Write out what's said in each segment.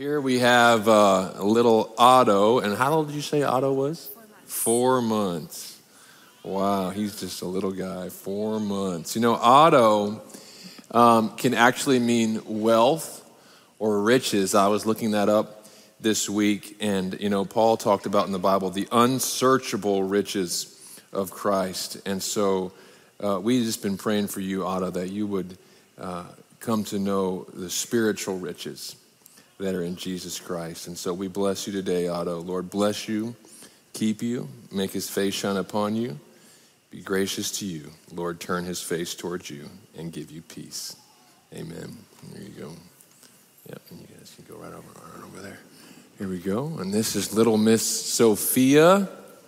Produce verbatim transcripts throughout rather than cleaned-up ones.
Here we have uh, a little Otto, and how old did you say Otto was? Four months. Four months. Wow, he's just a little guy, four months. You know, Otto um, can actually mean wealth or riches. I was looking that up this week, and, you know, Paul talked about in the Bible the unsearchable riches of Christ. And so uh, we've just been praying for you, Otto, that you would uh, come to know the spiritual riches that are in Jesus Christ. And so we bless you today, Otto. Lord, bless you, keep you, make his face shine upon you, be gracious to you. Lord, turn his face towards you and give you peace. Amen. There you go. Yep, and you guys can go right over, right over there. Here we go. And this is little Miss Sophia.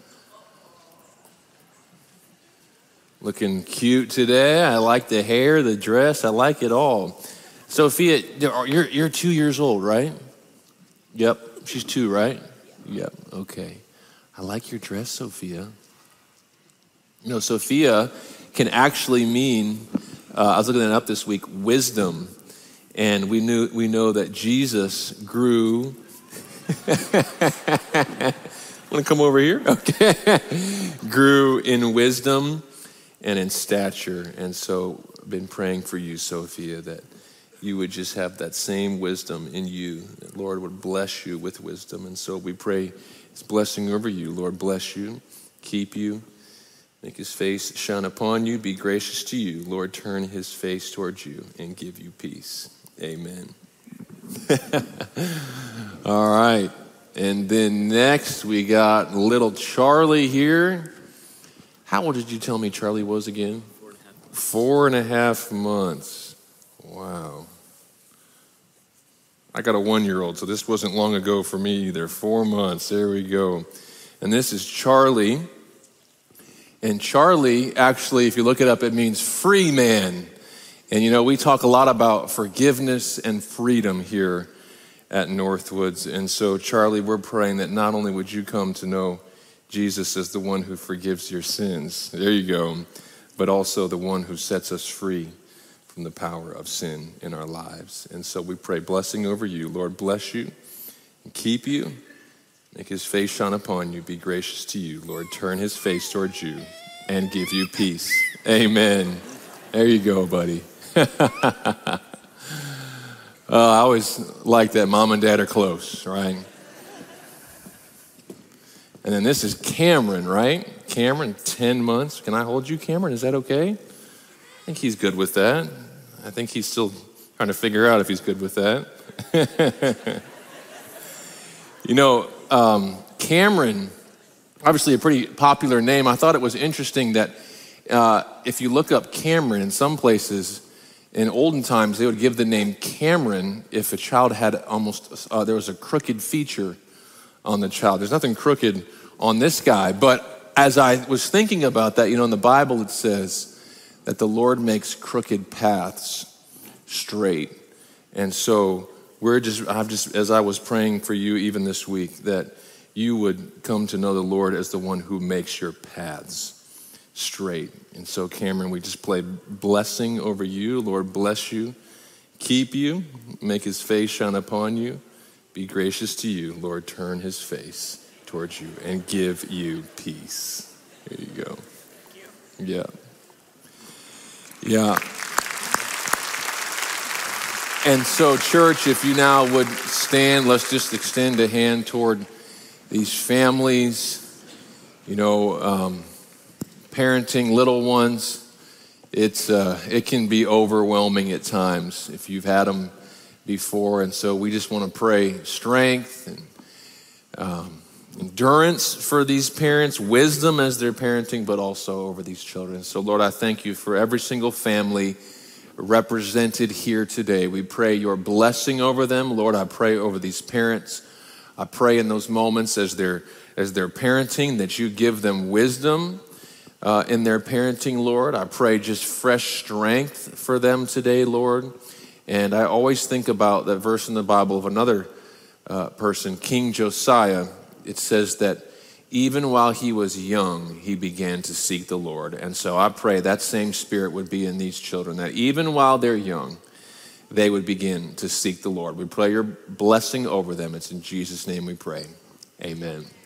Looking cute today. I like the hair, the dress. I like it all. Sophia, you're you're two years old, right? Yep, she's two, right? Yep, okay. I like your dress, Sophia. You know, Sophia can actually mean, uh, I was looking that up this week, wisdom. And we knew we know that Jesus grew. Want to come over here? Okay. Grew in wisdom and in stature. And so I've been praying for you, Sophia, that you would just have that same wisdom in you. That Lord would bless you with wisdom. And so we pray his blessing over you. Lord, bless you, keep you, make his face shine upon you, be gracious to you. Lord, turn his face towards you and give you peace. Amen. All right. And then next we got little Charlie here. How old did you tell me Charlie was again? Four and a half months. Four and a half months. Wow. I got a one-year-old, so this wasn't long ago for me either. Four months. There we go. And this is Charlie. And Charlie, actually, if you look it up, it means free man. And, you know, we talk a lot about forgiveness and freedom here at Northwoods. And so, Charlie, we're praying that not only would you come to know Jesus as the one who forgives your sins, there you go, but also the one who sets us free from the power of sin in our lives. And so we pray blessing over you. Lord, bless you and keep you. Make his face shine upon you. Be gracious to you. Lord, turn his face towards you and give you peace. Amen. There you go, buddy. uh, I always like that mom and dad are close, right? And then this is Cameron, right? Cameron, ten months. Can I hold you, Cameron? Is that okay? I think he's good with that. I think he's still trying to figure out if he's good with that. You know, um, Cameron, obviously a pretty popular name. I thought it was interesting that uh, if you look up Cameron in some places, in olden times, they would give the name Cameron if a child had almost, uh, there was a crooked feature on the child. There's nothing crooked on this guy, but as I was thinking about that, you know, in the Bible it says that the Lord makes crooked paths straight. And so we're just, I've just, as I was praying for you even this week, that you would come to know the Lord as the one who makes your paths straight. And so, Cameron, we just play blessing over you. Lord, bless you, keep you, make his face shine upon you, be gracious to you. Lord, turn his face towards you and give you peace. There you go. Thank you. Yeah. Yeah. And so, church, if you now would stand, let's just extend a hand toward these families, you know, um, parenting little ones. It's uh, it can be overwhelming at times if you've had them before. And so we just want to pray strength and um, endurance for these parents, wisdom as they're parenting, but also over these children. So, Lord, I thank you for every single family represented here today. We pray your blessing over them. Lord, I pray over these parents. I pray in those moments as they're as they're parenting that you give them wisdom uh, in their parenting, Lord. I pray just fresh strength for them today, Lord. And I always think about that verse in the Bible of another uh, person, King Josiah. It says that even while he was young, he began to seek the Lord. And so I pray that same spirit would be in these children, that even while they're young, they would begin to seek the Lord. We pray your blessing over them. It's in Jesus' name we pray. Amen.